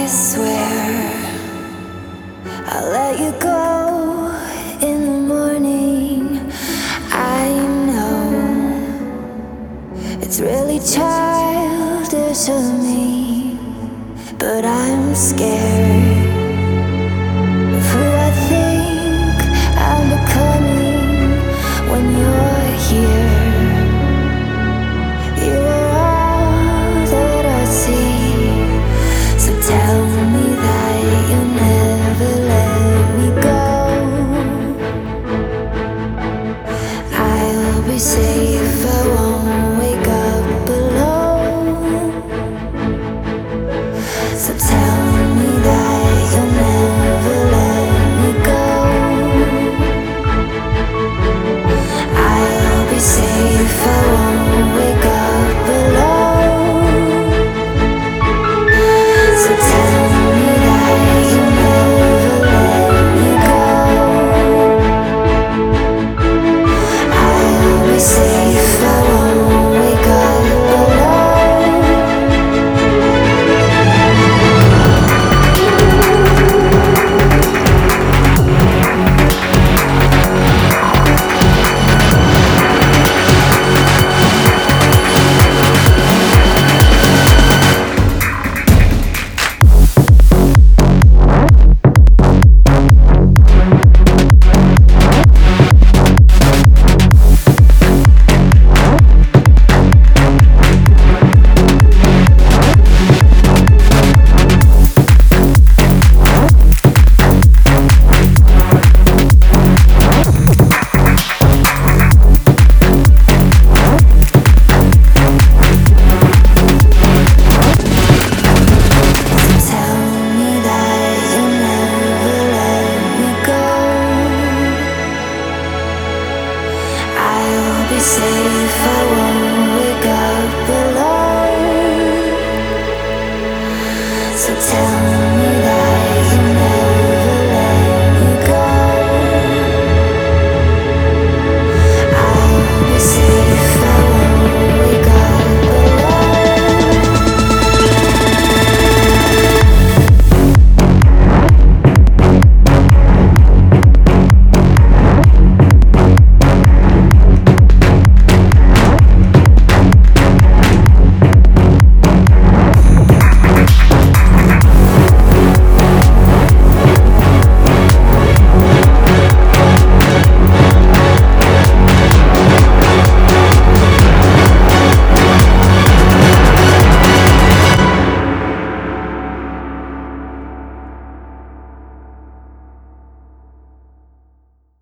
I swear I'll let you go in the morning. I know it's really childish of me, but I'm scared of who I think I'm becoming when you're here. You are all that I see, so tell me that you'll never let me go. I'll be safe, I won't wake up alone. So tell me that you'll never let me go. I'll be safe, I won't wake up alone. So tell me that you'll never let me go. I'll be safe, I won't wake up alone. I'll be safe, I won't wake up alone. So tell me